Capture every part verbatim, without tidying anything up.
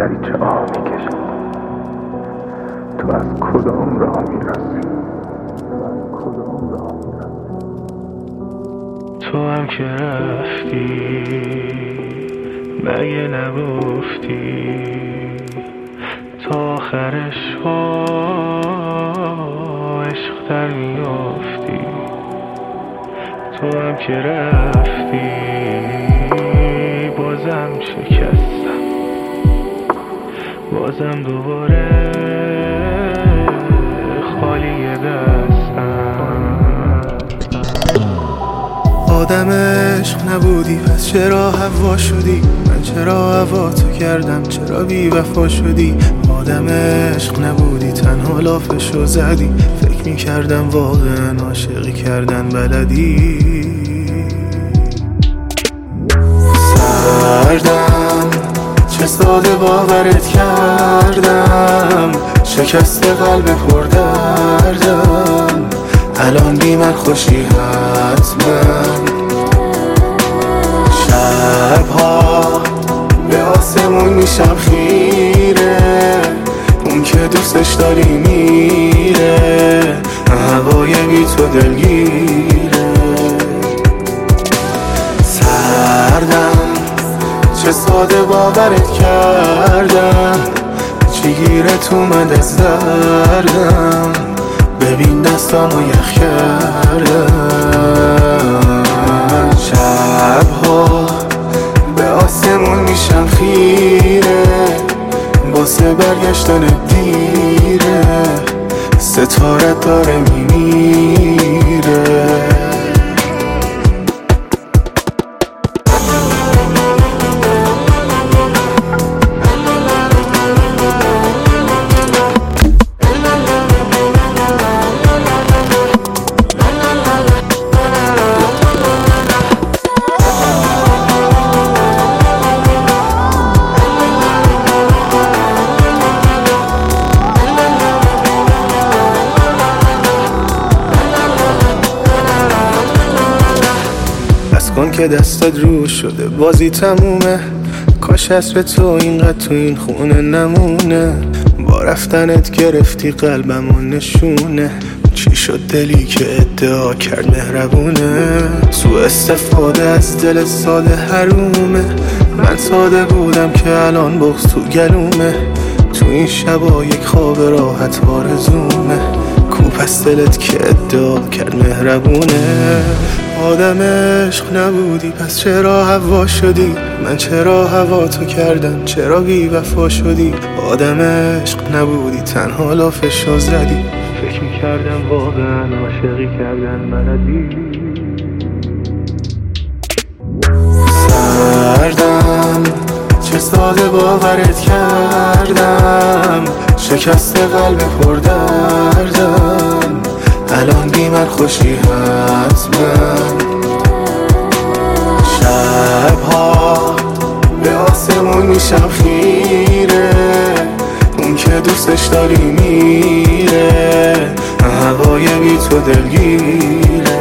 دریچه آه میکشم. تو از کدام راه میرسی؟ کدام راه میرسی؟ تو هم که رفتی مگه نگفتی تا آخرش با عشق در میافتی؟ تو هم که رفتی بازم شکستم، بازم دوباره خالی دستم. آدم عشق نبودی پس چرا هوا شدی؟ من چرا هوا تو کردم؟ چرا بی وفا شدی؟ آدم عشق نبودی تنها لافشو زدی. فکر می کردم واقعا عاشقی کردن بلدی. سردم چه ساده باورت کردم، شکست قلب پر دردم. الان بی من خوشی حتما. شبها به آسمون میشم خیره، اون که دوستش داری میره، هوای بی تو دلگیره. سردم چه ساده باورت کردم، چیگیرت اومد از دردم. ببین دستامو یخ کردم. شبها به آسمون میشم خیره، واسه برگشتن دیره، ستارت داره میمیره. کن که دستت رو شده بازی تمومه، کاش عصر تو اینقدر تو این خونه نمونه. با رفتنت گرفتی قلبمو نشونه، چی شد دلی که ادعا کرد مهربونه؟ تو استفاده از دل ساده حرومه. من ساده بودم که الان بغض تو گلومه. تو این شبا یک خواب راحت آرزومه. کو پس دلت که ادعا کرد مهربونه؟ آدم عشق نبودی پس چرا هوا شدی؟ من چرا هوا تو کردم؟ چرا بی وفا شدی؟ آدم عشق نبودی تنها لافشو زدی. فکر میکردم واقعا عاشقی کردن بلدی. سردم چه ساده باورت کردم، شکست قلب پر دردم. الان بی من خوشی حتما. شبها به آسمون میشم خیره، اون که دوستش داری میره، هوای بی تو دلگیره.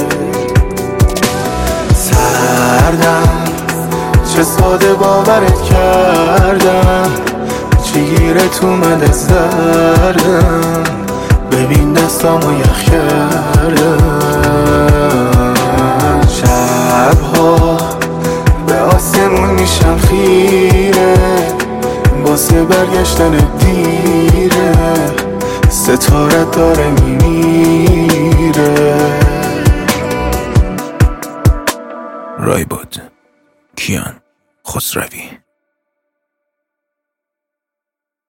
سردم چه ساده باورت کردم، چیگیرت اومد از دردم. ببین دستامو یخ کردم. شبها به آسمون میشم خیره، واسه برگشتن دیره، ستارت داره میمیره. رایبود کیان خسروی.